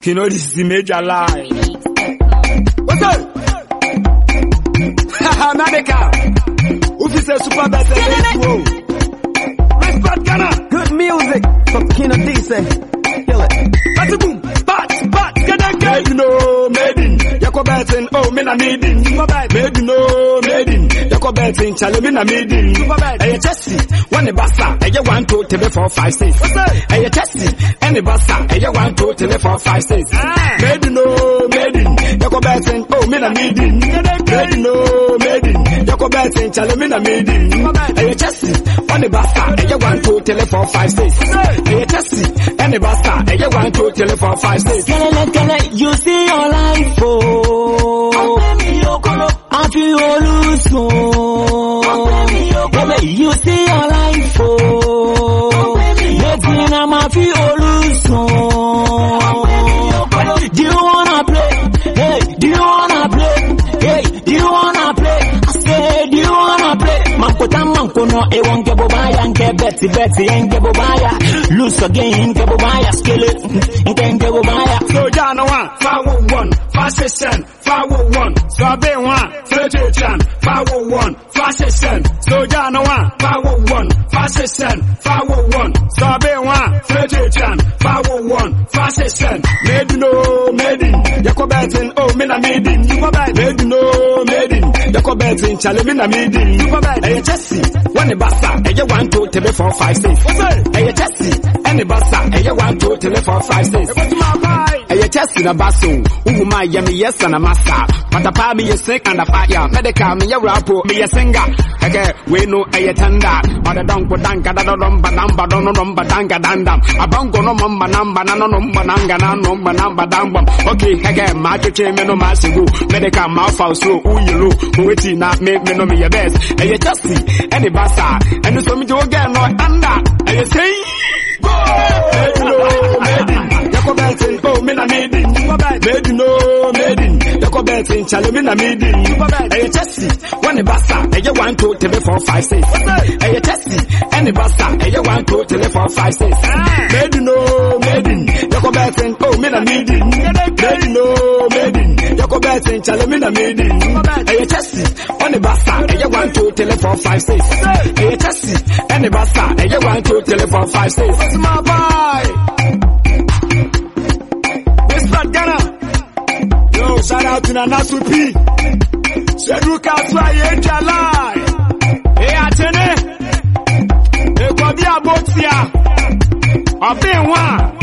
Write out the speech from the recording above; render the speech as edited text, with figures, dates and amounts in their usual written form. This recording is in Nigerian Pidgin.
You know this is the major lie. What's up? Haha, Medica. Who is a super better? Respect Ghana. Good music from Kino Decent. Kill it. That's a boom. Bat. Made you know, made in. Yako betting. Oh, me na made in. Made you know, made in. Yako betting. Chale me na made in. Hey, Chelsea. One the bassa. Hey, you want to tell 4, 5, 6. Hey, Chelsea. Any bassa. Hey, you want to tell 4, 5, 6. Made you know, made in. Yako betting. Oh, me na made in. Made you know, made in. Yako betting. Chale me na made in. Hey, Chelsea. One the bassa. Hey, you want to tell 4, 5, 6. Hey, Chelsea. Any bassa. Hey, you want to tell 4, 5, 6. You see your life, oh, I feel lose, you see your life, oh, I feel lose, do you wanna play? Hey, do you wanna play? Hey, do you wanna play? I say, do you wanna play? Manko no, e won't get bobaya, and Betty, and get bobaya. Lose again, get bobaya, skill it, and get bobaya. So Jana 501, 567, 501. So I be 1, 501, 567. So Jana 501, 567, 501. So I be 1, 501, 567. Made you know, made in. Yako betting, oh, me na made in. Made you know, made in. Yako betting, chale me na made in. Hey, Chelsea, when the bassa, hey, you want to tell 4, 5, 6. Hey, Chelsea, any bassa, hey, you want to tell 4, 5, 6. Hey, Chelsea na basso, my yummy yes and a massa. But the pa me is sick and a fire. Medical me a rapper, me a singer. Okay, we know a tender. But the donk with danka, the number danga dandam. A bongo no mamba number, no number nanga, no number dambum. Okay, again, market chain, no massive. Medical mouth house, who you look, who it not make me know me your best. Hey, Chelsea, any bassa, and the summit again, no under. And you say, go! Yako betting, oh, me na made in. Made you know, made in. Yako betting, chale me na made in. Hey, Chelsea, one the bassa, hey, you want to tell 4, 5, 6. Hey, Chelsea, any bassa, hey, you want to tell 4, 5, 6. Made you know, made in. Yako betting, oh, me na made in. Made you know, made in. Yako betting, chale me na made in. Hey, Chelsea, one the bassa, hey, you want to tell 4, 5, 6. Hey, Chelsea, any bassa, hey, you want to tell 4, 5, 6. What's my boy? Ghana. Yo, shout out to Nanasu P. Seduka try Ejala. Hey, Atene. Hey, Kwabia Botia. I've been one.